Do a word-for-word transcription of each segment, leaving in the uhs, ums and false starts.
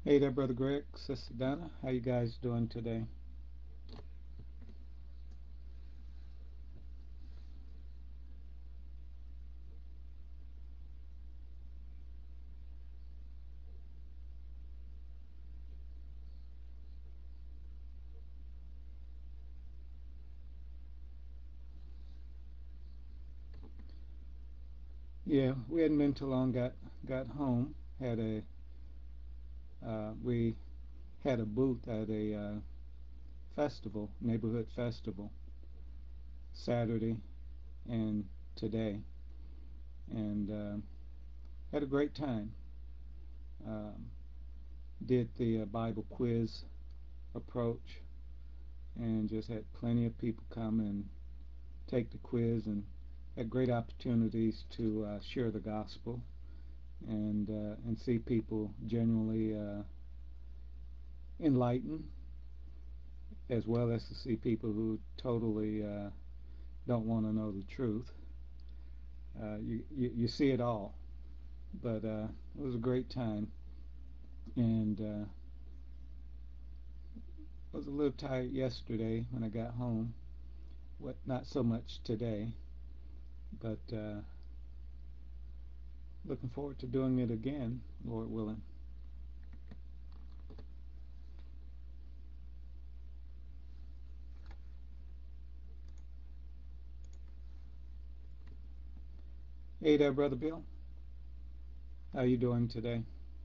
Hey there, Brother Greg, Sister Donna. How you guys doing today? Yeah, we hadn't been too long. Got got home. Had a uh, we had a booth at a uh, festival, neighborhood festival, Saturday and today, and uh, had a great time. Um, did the uh, Bible quiz approach, and just had plenty of people come and take the quiz, and had great opportunities to uh, share the gospel and uh, and see people genuinely uh, enlightened, as well as to see people who totally uh, don't want to know the truth. Uh, you, you you see it all, but uh, it was a great time, and uh, I was a little tired yesterday when I got home. What not so much today, but uh, looking forward to doing it again, Lord willing. Hey there, Brother Bill. How you doing today?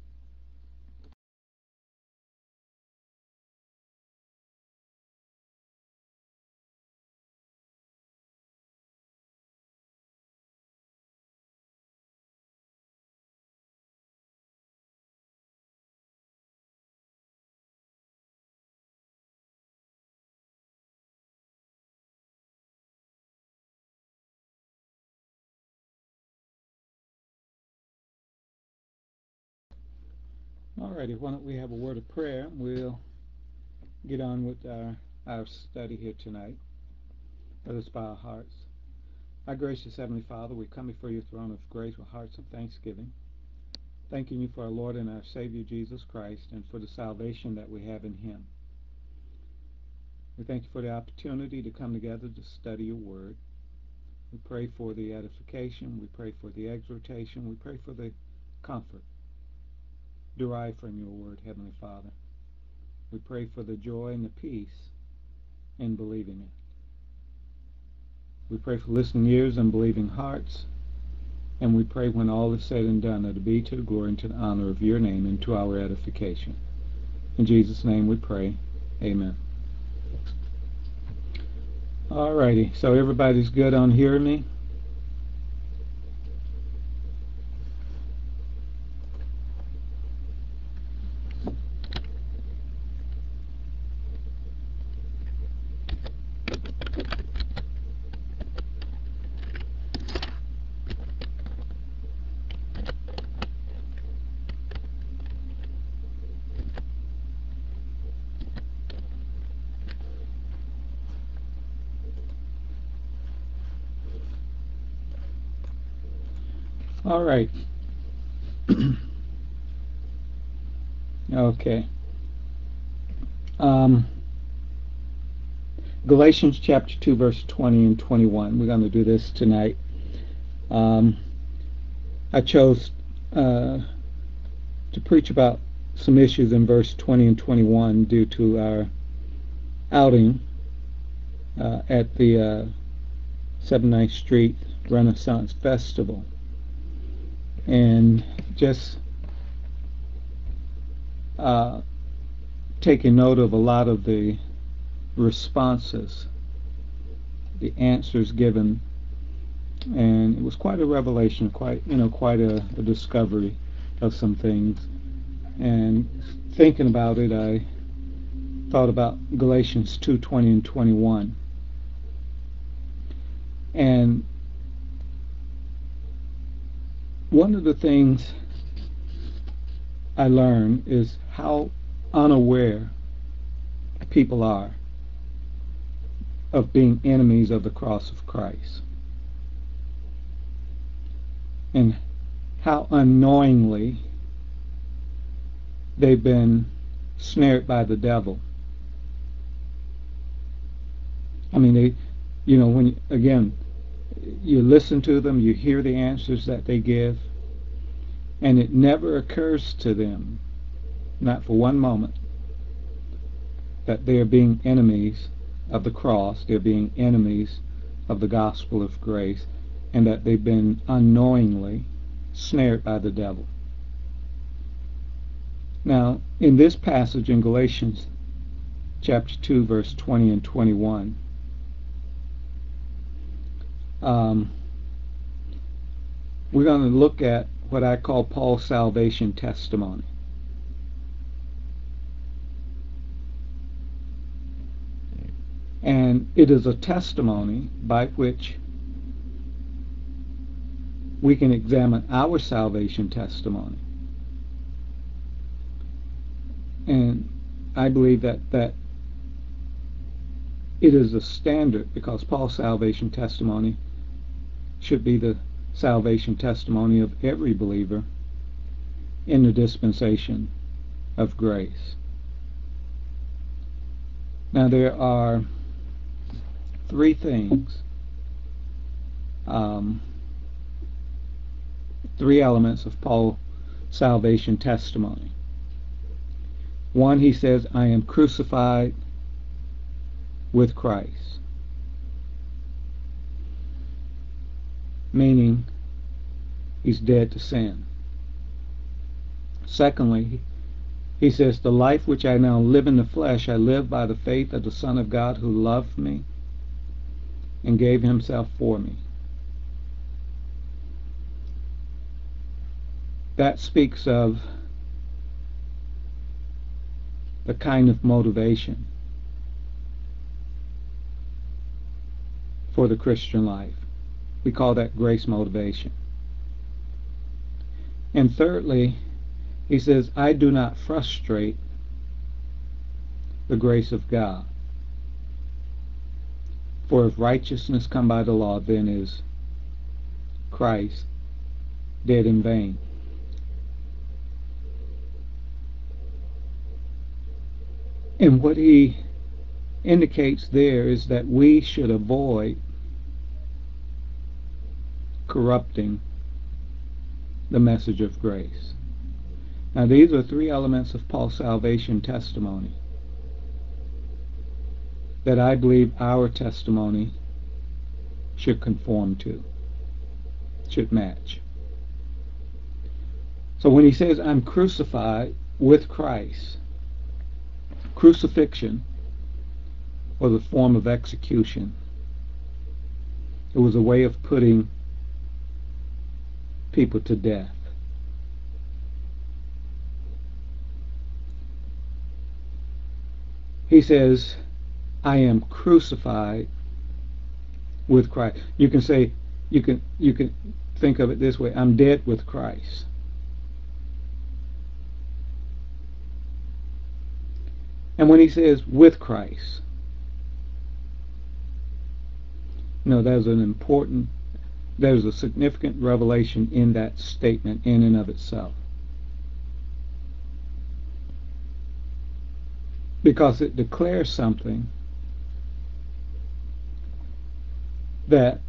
Alrighty, why don't we have a word of prayer? We'll get on with our, our study here tonight. Let us bow our hearts. Our gracious Heavenly Father, we come before your throne of grace with hearts of thanksgiving, thanking you for our Lord and our Savior Jesus Christ and for the salvation that we have in him. We thank you for the opportunity to come together to study your word. We pray for the edification, we pray for the exhortation, we pray for the comfort derived from your word, Heavenly Father. We pray for the joy and the peace in believing it. We pray for listening ears and believing hearts. And we pray when all is said and done that it be to the glory and to the honor of your name and to our edification. In Jesus' name we pray. Amen. Alrighty, so everybody's good on hearing me? Alright. Okay. Um, Galatians chapter two, verse twenty and twenty-one. We're going to do this tonight. Um, I chose uh, to preach about some issues in verse twenty and twenty-one due to our outing uh, at the uh, seventy-ninth Street Renaissance Festival. And just uh, taking note of a lot of the responses, the answers given, and it was quite a revelation, quite you know, quite a, a discovery of some things. And thinking about it, I thought about Galatians two twenty and twenty-one, and one of the things I learned is how unaware people are of being enemies of the cross of Christ, and how unknowingly they've been snared by the devil. I mean, they, you know, when, again, you listen to them, you hear the answers that they give, and it never occurs to them, not for one moment, that they are being enemies of the cross, they're being enemies of the gospel of grace, and that they've been unknowingly snared by the devil. Now, in this passage in Galatians chapter two, verse twenty and twenty-one, um, we're going to look at what I call Paul's salvation testimony. And it is a testimony by which we can examine our salvation testimony. And I believe that, that it is a standard, because Paul's salvation testimony should be the salvation testimony of every believer in the dispensation of grace. Now, there are three things, um, three elements of Paul's salvation testimony. One, he says, I am crucified with Christ, meaning he's dead to sin. Secondly, he says, the life which I now live in the flesh, I live by the faith of the Son of God who loved me and gave himself for me. That speaks of the kind of motivation for the Christian life. We call that grace motivation. And thirdly, he says, I do not frustrate the grace of God. For if righteousness come by the law, then is Christ dead in vain. And what he indicates there is that we should avoid corrupting the message of grace. Now, these are three elements of Paul's salvation testimony that I believe our testimony should conform to, should match. So when he says, I'm crucified with Christ, crucifixion was a form of execution. It was a way of putting people to death. He says, I am crucified with Christ. You can say, you can you can think of it this way, I'm dead with Christ. And when he says with Christ, you know, there's an important, there's a significant revelation in that statement in and of itself. Because it declares something that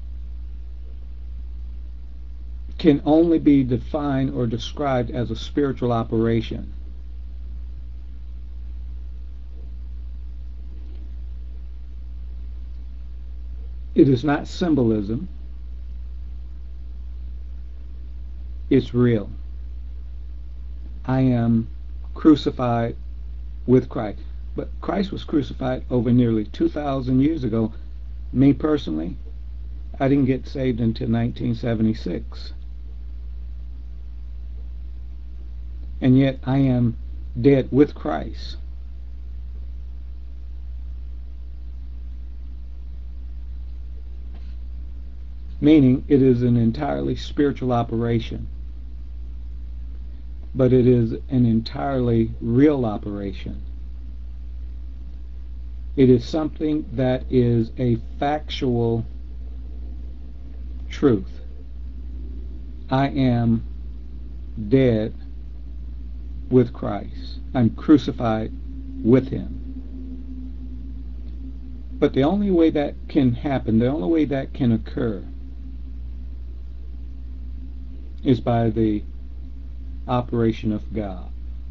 can only be defined or described as a spiritual operation. It is not symbolism. It's real. I am crucified with Christ. But Christ was crucified over nearly two thousand years ago. Me personally, I didn't get saved until nineteen seventy-six. And yet I am dead with Christ. Meaning it is an entirely spiritual operation. But it is an entirely real operation. It is something that is a factual truth. I am dead with Christ. I'm crucified with him. But the only way that can happen, the only way that can occur, is by the operation of God.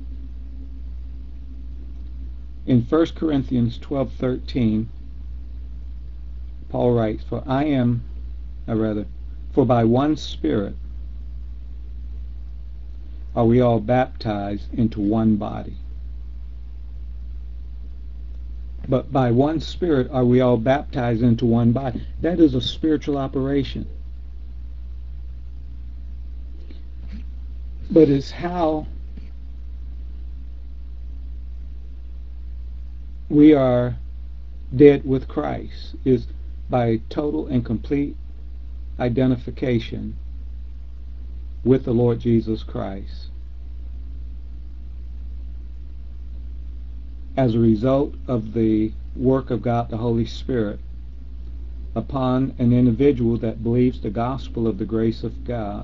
In First Corinthians twelve thirteen, Paul writes, For I am, or rather, for by one Spirit are we all baptized into one body. But by one Spirit are we all baptized into one body. That is a spiritual operation. But it's how we are dead with Christ, is by total and complete identification with the Lord Jesus Christ. As a result of the work of God the Holy Spirit upon an individual that believes the gospel of the grace of God,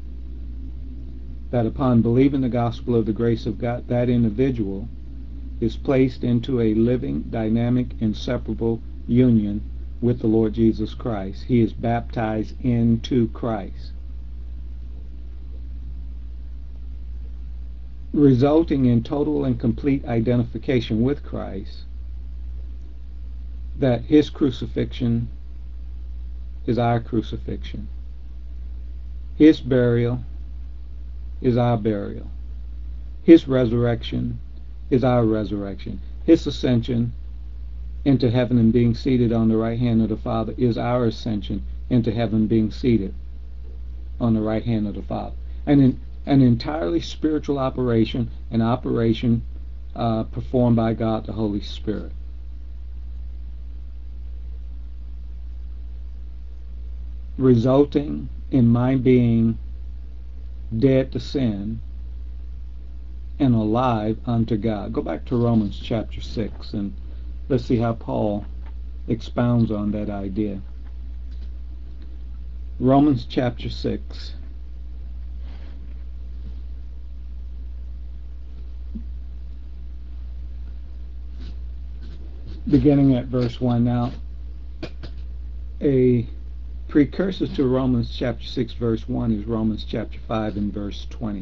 that upon believing the gospel of the grace of God, that individual is placed into a living, dynamic, inseparable union with the Lord Jesus Christ. He is baptized into Christ, resulting in total and complete identification with Christ, that his crucifixion is our crucifixion. His burial is our burial. His resurrection is our resurrection. His ascension into heaven and being seated on the right hand of the Father is our ascension into heaven, being seated on the right hand of the Father. And in an entirely spiritual operation, an operation uh, performed by God the Holy Spirit. Resulting in my being dead to sin and alive unto God. Go back to Romans chapter six and let's see how Paul expounds on that idea. Romans chapter six. Beginning at verse one. Now, a precursor to Romans chapter six verse one is Romans chapter five and verse twenty.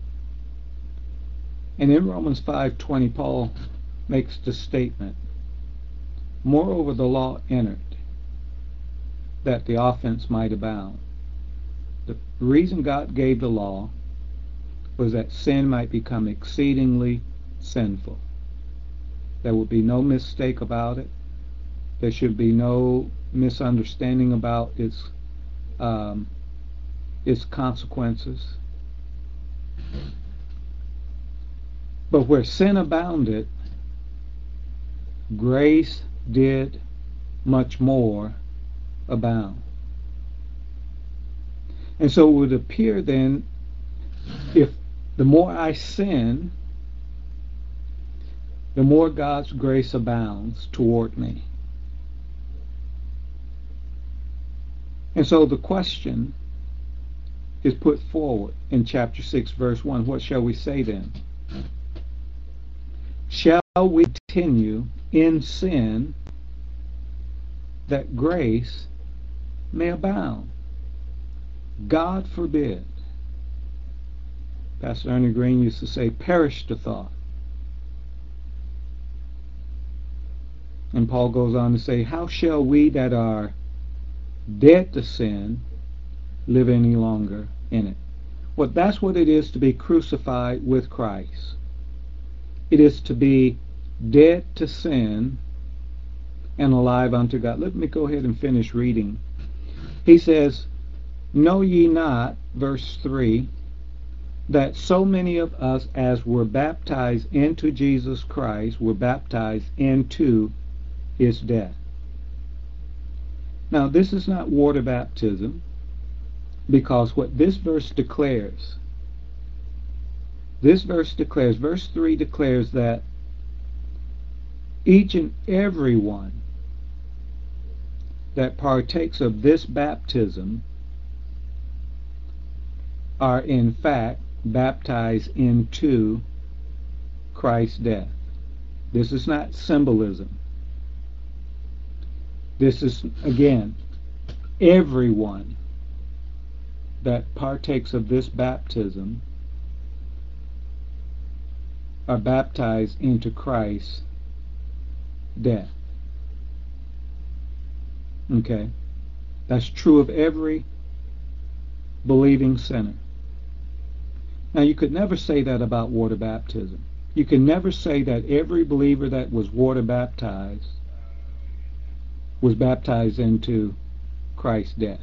And in Romans five twenty, Paul makes the statement, moreover the law entered, that the offense might abound. The reason God gave the law was that sin might become exceedingly sinful. There would be no mistake about it. There should be no misunderstanding about its um, its consequences. But where sin abounded, grace did much more abound. And so it would appear then, if the more I sin, the more God's grace abounds toward me. And so the question is put forward in chapter six, verse one. What shall we say then? Shall we continue in sin that grace may abound? God forbid. Pastor Ernie Green used to say, perish the thought. And Paul goes on to say, how shall we that are dead to sin live any longer in it? Well, that's what it is to be crucified with Christ. It is to be dead to sin and alive unto God. Let me go ahead and finish reading. He says, know ye not, verse three, that so many of us as were baptized into Jesus Christ were baptized into his death. Now, this is not water baptism, because what this verse declares, this verse declares, verse three declares that each and every one that partakes of this baptism are in fact baptized into Christ's death. This is not symbolism. This is, again, everyone that partakes of this baptism are baptized into Christ's death. Okay? That's true of every believing sinner. Now, you could never say that about water baptism. You can never say that every believer that was water baptized was baptized into Christ's death.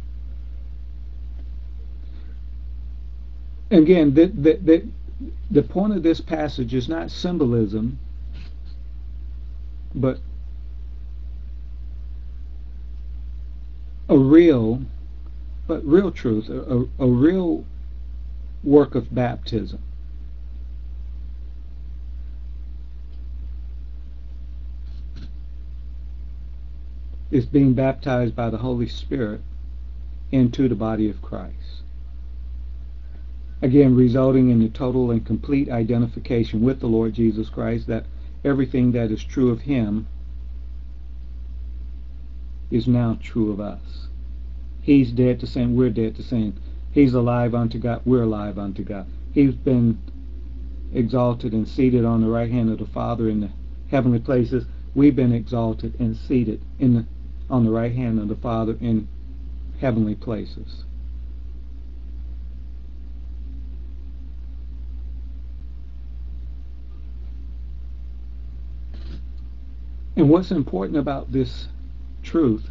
Again, the, the, the, the point of this passage is not symbolism, but a real, but real truth, a, a, a real work of baptism. Is being baptized by the Holy Spirit into the body of Christ. Again, resulting in the total and complete identification with the Lord Jesus Christ, that everything that is true of Him is now true of us. He's dead to sin, we're dead to sin. He's alive unto God, we're alive unto God. He's been exalted and seated on the right hand of the Father in the heavenly places. We've been exalted and seated in the, on the right hand of the Father in heavenly places. And what's important about this truth,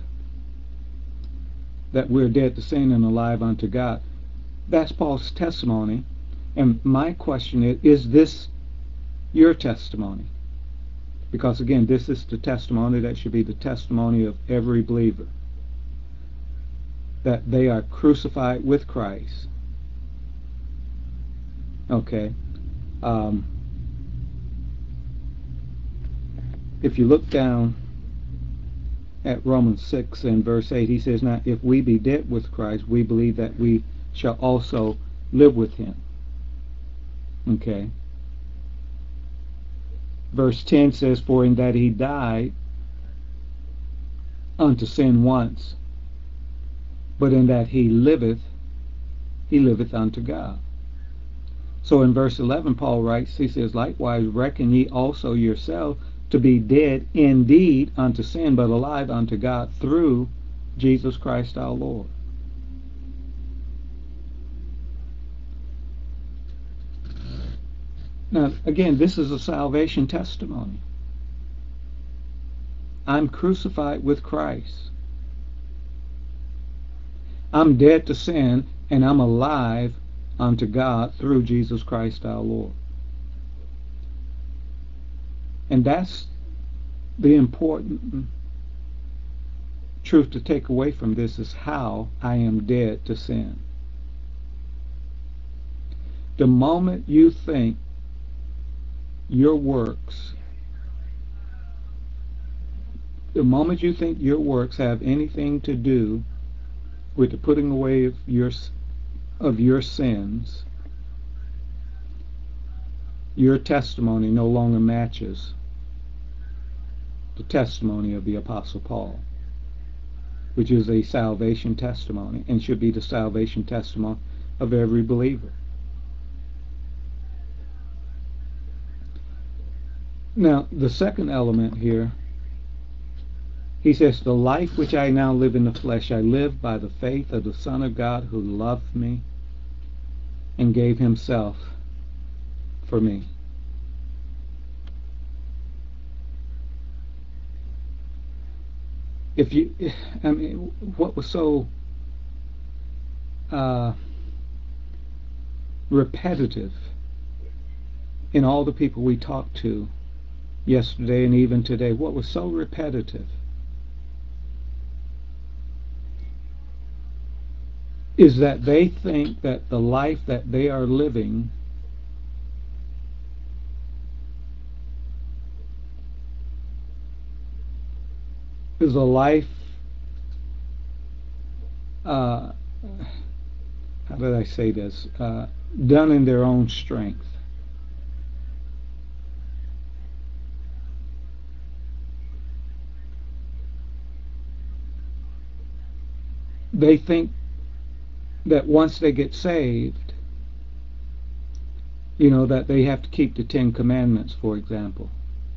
that we're dead to sin and alive unto God, that's Paul's testimony. And my question is, is this your testimony? Because again, this is the testimony that should be the testimony of every believer, that they are crucified with Christ. Okay. Um, if you look down at Romans six and verse eight, he says, now if we be dead with Christ, we believe that we shall also live with Him. Okay. Verse ten says, for in that He died unto sin once, but in that He liveth, He liveth unto God. So in verse eleven, Paul writes, he says, likewise reckon ye also yourself to be dead indeed unto sin, but alive unto God through Jesus Christ our Lord. Now, again, this is a salvation testimony. I'm crucified with Christ. I'm dead to sin, and I'm alive unto God through Jesus Christ our Lord. And that's the important truth to take away from this, is how I am dead to sin. The moment you think your works, the moment you think your works have anything to do with the putting away of your of your sins, your testimony no longer matches the testimony of the Apostle Paul, which is a salvation testimony and should be the salvation testimony of every believer. Now, the second element here, he says, the life which I now live in the flesh, I live by the faith of the Son of God who loved me and gave Himself for me. If you, I mean, what was so uh, repetitive in all the people we talked to yesterday and even today, what was so repetitive is that they think that the life that they are living is a life, uh, how did I say this, uh, done in their own strength. they think that once they get saved, you know, that they have to keep the Ten Commandments, for example.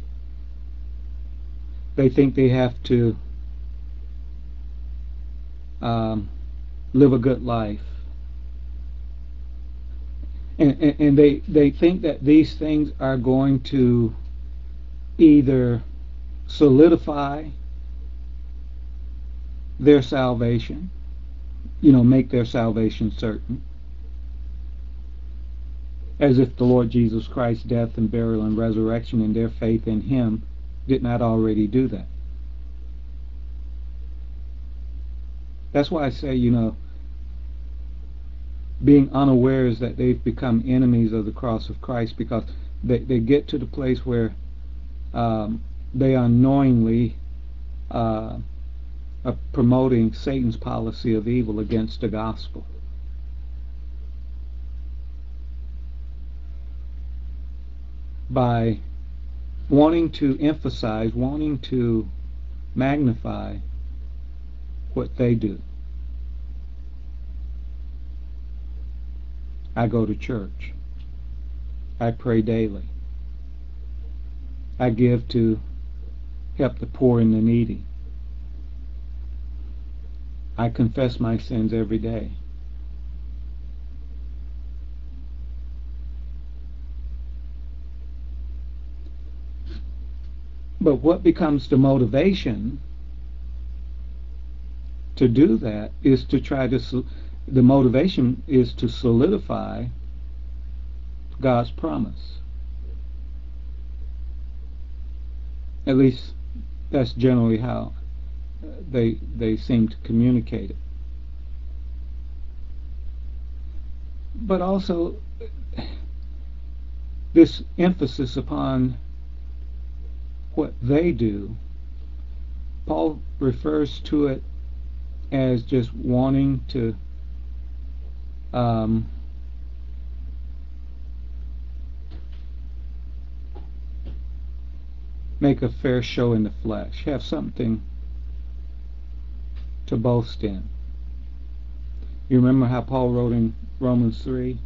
They think they have to um, live a good life. And, and, and they, they think that these things are going to either solidify their salvation, you know, make their salvation certain, as if the Lord Jesus Christ's death and burial and resurrection and their faith in Him did not already do that. That's why I say, you know, being unawares that they've become enemies of the cross of Christ, because they, they get to the place where um, they unknowingly uh, are promoting Satan's policy of evil against the gospel. By wanting to emphasize, wanting to magnify what they do. I go to church. I pray daily. I give to help the poor and the needy. I confess my sins every day. But what becomes the motivation to do that is to try to, the motivation is to solidify God's promise. At least that's generally how they they seem to communicate it. But also this emphasis upon what they do, Paul refers to it as just wanting to um, make a fair show in the flesh, have something to boast in. You remember how Paul wrote in Romans three?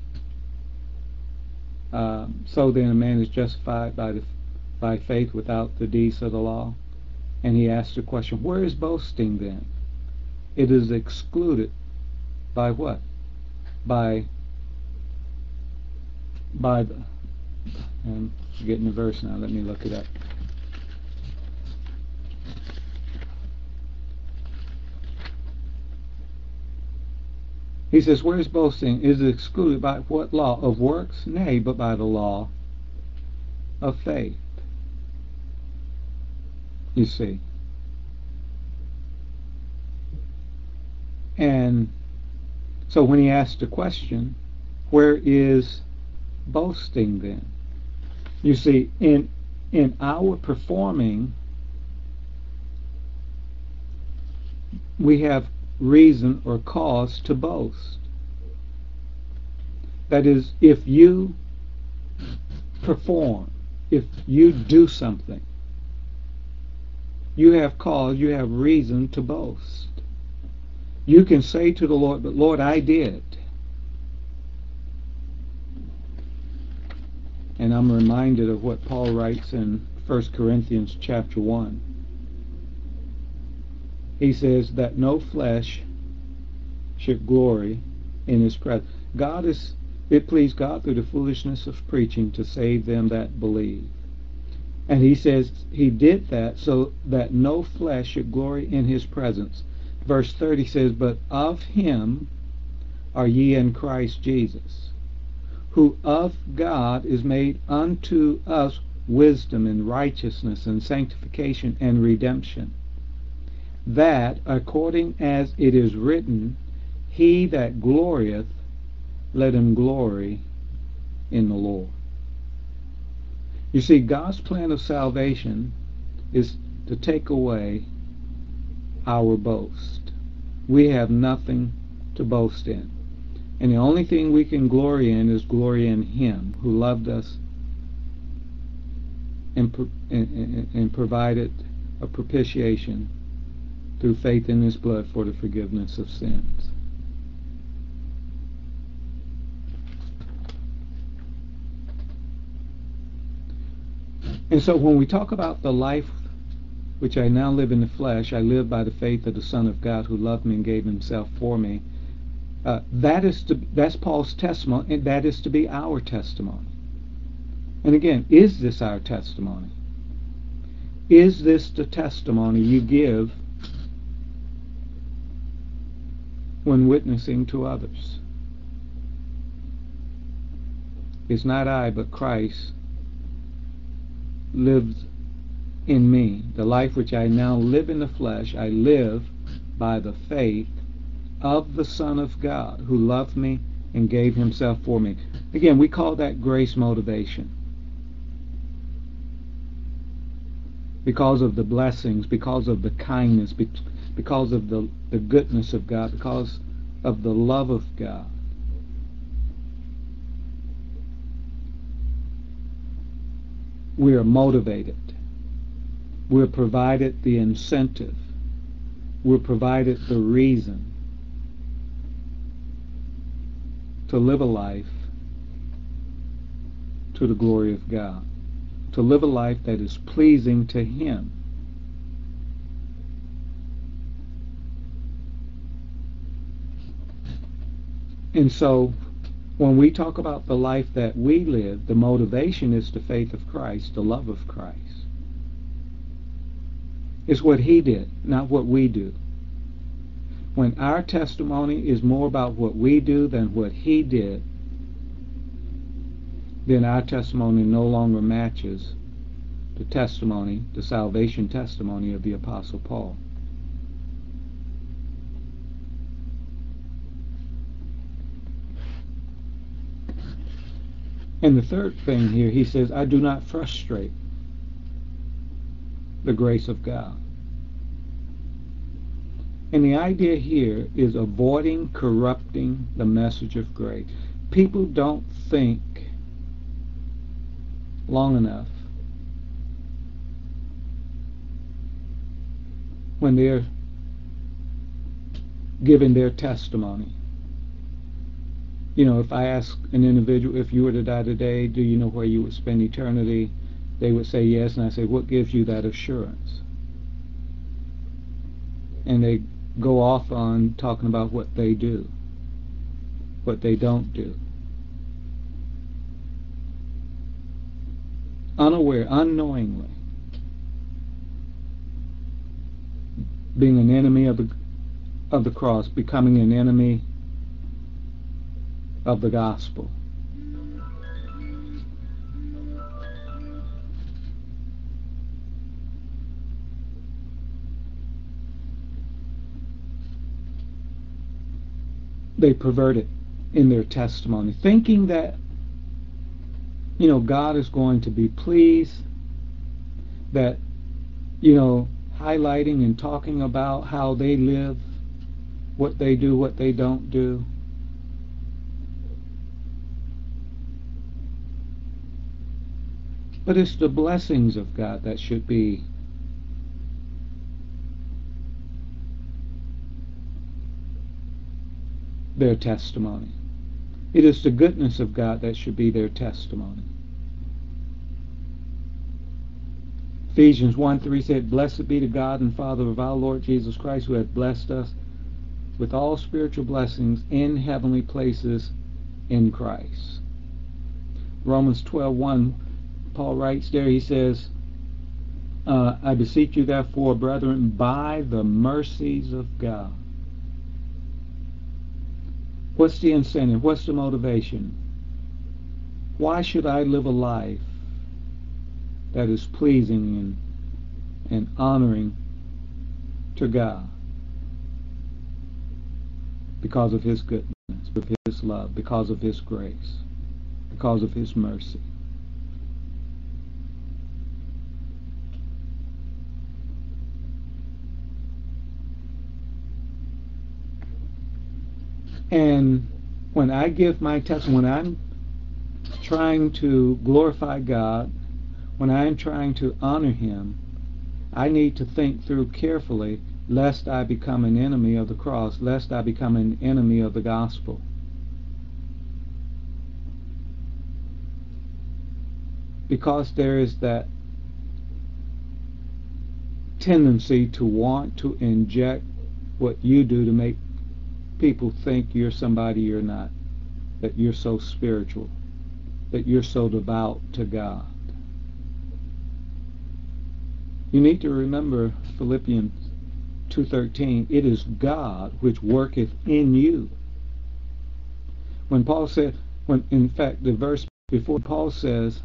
Um, so then a man is justified by the by faith without the deeds of the law. And he asked the question, where is boasting then? It is excluded by what? By by the, I'm forgetting the verse now, let me look it up. He says, where is boasting? Is it excluded by what law? Of works? Nay, but by the law of faith. You see. And so when he asked the question, where is boasting then? You see, in in our performing, we have reason or cause to boast. That is, if you perform, if you do something, you have cause, you have reason to boast. You can say to the Lord, but Lord, I did. And I'm reminded of what Paul writes in First Corinthians chapter one. He says that no flesh should glory in his presence. God is, it pleased God through the foolishness of preaching to save them that believe. And he says he did that so that no flesh should glory in his presence. Verse thirty says, but of him are ye in Christ Jesus, who of God is made unto us wisdom and righteousness and sanctification and redemption, that according as it is written, he that glorieth, let him glory in the Lord. You see, God's plan of salvation is to take away our boast. We have nothing to boast in. And the only thing we can glory in is glory in Him who loved us and, and, and provided a propitiation through faith in his blood for the forgiveness of sins. And so when we talk about the life which I now live in the flesh, I live by the faith of the Son of God who loved me and gave himself for me. Uh, that is to, that's Paul's testimony, and that is to be our testimony. And again, is this our testimony? Is this the testimony you give when witnessing to others? It's not I, but Christ lives in me. The life which I now live in the flesh, I live by the faith of the Son of God who loved me and gave himself for me. Again, we call that grace motivation. Because of the blessings, because of the kindness, because of the, the goodness of God, because of the love of God. We are motivated. We're provided the incentive. We're provided the reason to live a life to the glory of God, to live a life that is pleasing to him. And so when we talk about the life that we live, the motivation is the faith of Christ, the love of Christ. It's what he did, not what we do. When our testimony is more about what we do than what he did, then our testimony no longer matches the testimony, the salvation testimony of the Apostle Paul. And the third thing here, he says, I do not frustrate the grace of God. And the idea here is avoiding corrupting the message of grace. People don't think long enough when they're giving their testimony. You know, if I ask an individual, if you were to die today, do you know where you would spend eternity? They would say yes, and I say, what gives you that assurance? And they go off on talking about what they do, what they don't do. Unaware, unknowingly, being an enemy of the, of the cross, becoming an enemy of the gospel. They pervert it in their testimony, thinking that, you know, God is going to be pleased, that, you know, highlighting and talking about how they live, what they do, what they don't do. But it's the blessings of God that should be their testimony. It is the goodness of God that should be their testimony. Ephesians one three said, Blessed be the God and Father of our Lord Jesus Christ, who hath blessed us with all spiritual blessings in heavenly places in Christ. Romans twelve one, Paul writes there, he says, uh, I beseech you therefore, brethren, by the mercies of God. What's the incentive? What's the motivation? Why should I live a life that is pleasing and, and honoring to God? Because of his goodness, of his love, because of his grace, because of his mercy. And when I give my testimony, when I'm trying to glorify God, when I'm trying to honor him, I need to think through carefully, lest I become an enemy of the cross, lest I become an enemy of the gospel. Because there is that tendency to want to inject what you do to make people think you're somebody you're not, that you're so spiritual, that you're so devout to God. You need to remember Philippians two thirteen, it is God which worketh in you. When Paul said, when in fact the verse before, Paul says,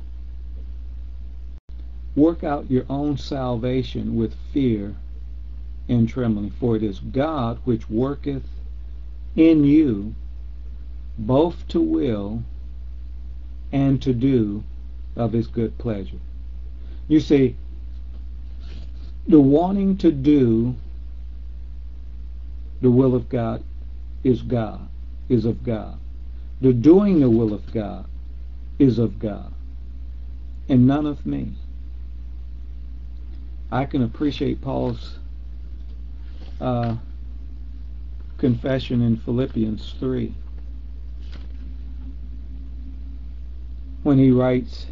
work out your own salvation with fear and trembling, for it is God which worketh in you both to will and to do of his good pleasure. You see, the wanting to do the will of God is God, is of God. The doing the will of God is of God, and none of me. I can appreciate Paul's uh, confession in Philippians three when he writes,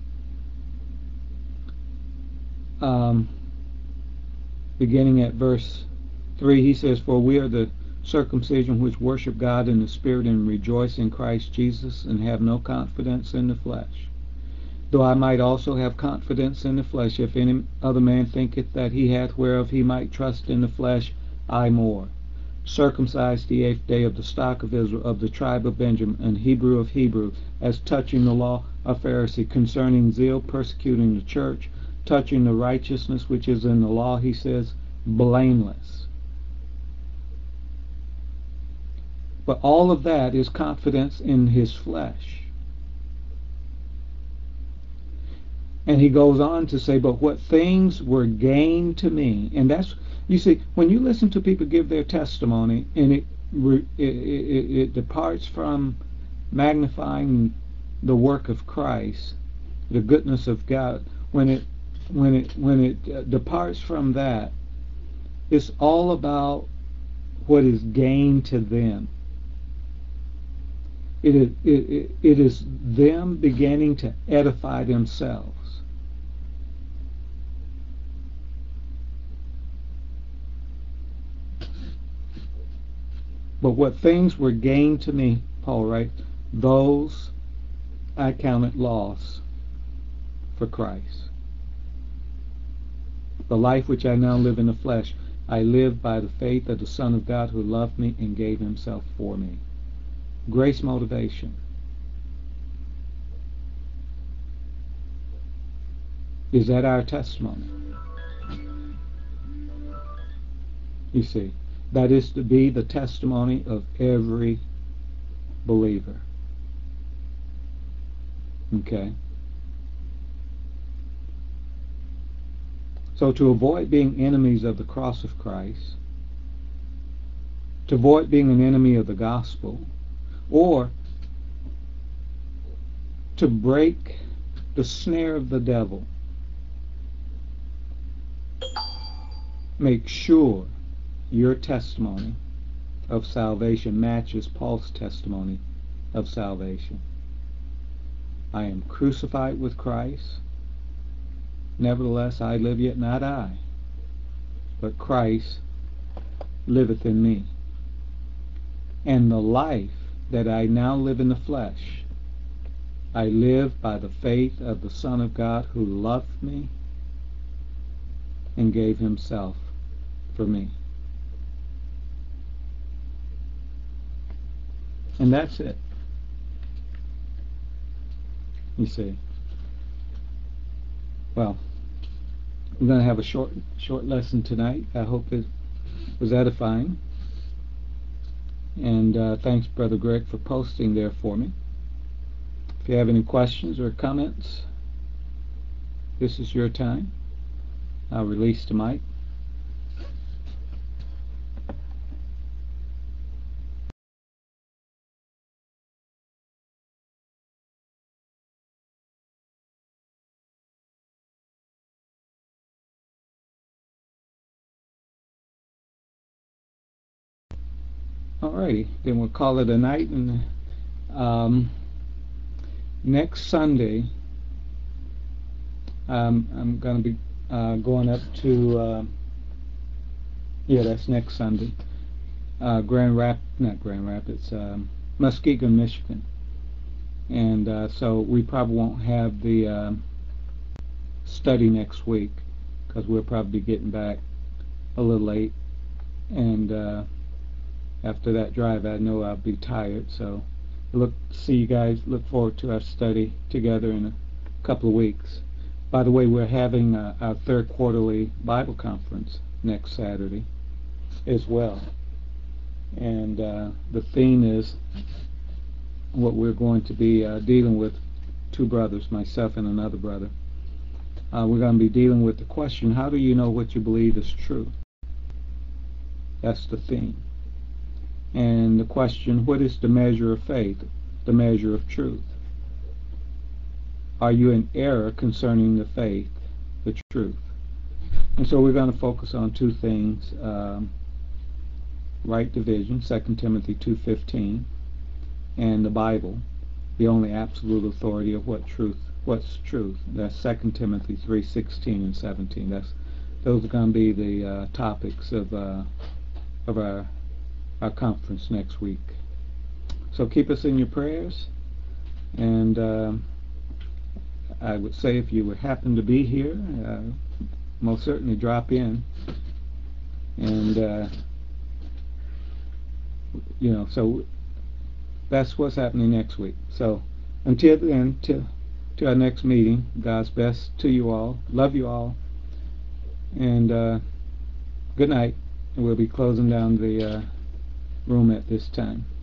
um, beginning at verse three, he says, for we are the circumcision which worship God in the Spirit and rejoice in Christ Jesus and have no confidence in the flesh. Though I might also have confidence in the flesh, if any other man thinketh that he hath whereof he might trust in the flesh, I more. Circumcised the eighth day of the stock of Israel, of the tribe of Benjamin, and Hebrew of Hebrew, as touching the law, a Pharisee, concerning zeal, persecuting the church, touching the righteousness which is in the law, he says, blameless. But all of that is confidence in his flesh. And he goes on to say, but what things were gained to me. And that's, you see, when you listen to people give their testimony, and it it, it, it departs from magnifying the work of Christ, the goodness of God, when it when it when it departs from that, it's all about what is gained to them. It is it, it is them beginning to edify themselves. But what things were gained to me, Paul writes, those I counted loss for Christ. The life which I now live in the flesh, I live by the faith of the Son of God who loved me and gave himself for me. Grace motivation. Is that our testimony? You see, that is to be the testimony of every believer. Okay? So to avoid being enemies of the cross of Christ, to avoid being an enemy of the gospel, or to break the snare of the devil, make sure your testimony of salvation matches Paul's testimony of salvation. I am crucified with Christ. Nevertheless, I live, yet not I, but Christ liveth in me. And the life that I now live in the flesh, I live by the faith of the Son of God who loved me and gave himself for me. And that's it. You see. Well, we're going to have a short short lesson tonight. I hope it was edifying. And uh, thanks, Brother Greg, for posting there for me. If you have any questions or comments, this is your time. I'll release the mic. Alrighty, then we'll call it a night. And um, next Sunday, um, I'm going to be uh, going up to, uh, yeah, that's next Sunday, uh, Grand Rap, not Grand Rapids, um, Muskegon, Michigan. And uh, so we probably won't have the uh, study next week because we'll probably be getting back a little late. And uh, after that drive, I know I'll be tired. So look, see you guys. Look forward to our study together in a couple of weeks. By the way, we're having uh, our third quarterly Bible conference next Saturday as well. And uh, the theme is what we're going to be uh, dealing with, two brothers, myself and another brother. Uh, we're going to be dealing with the question, how do you know what you believe is true? That's the theme. And the question, what is the measure of faith, the measure of truth? Are you in error concerning the faith, the truth? And so we're going to focus on two things, um, right division, Second Timothy two fifteen, and the Bible, the only absolute authority of what truth, what's truth. That's Second Timothy three sixteen and seventeen. That's those are going to be the uh, topics of uh, of our our conference next week. So keep us in your prayers, and uh, I would say if you would happen to be here, uh, most certainly drop in, and uh, you know, so that's what's happening next week. So until then, to to our next meeting, God's best to you all. Love you all, and uh, good night. And we'll be closing down the uh, room at this time.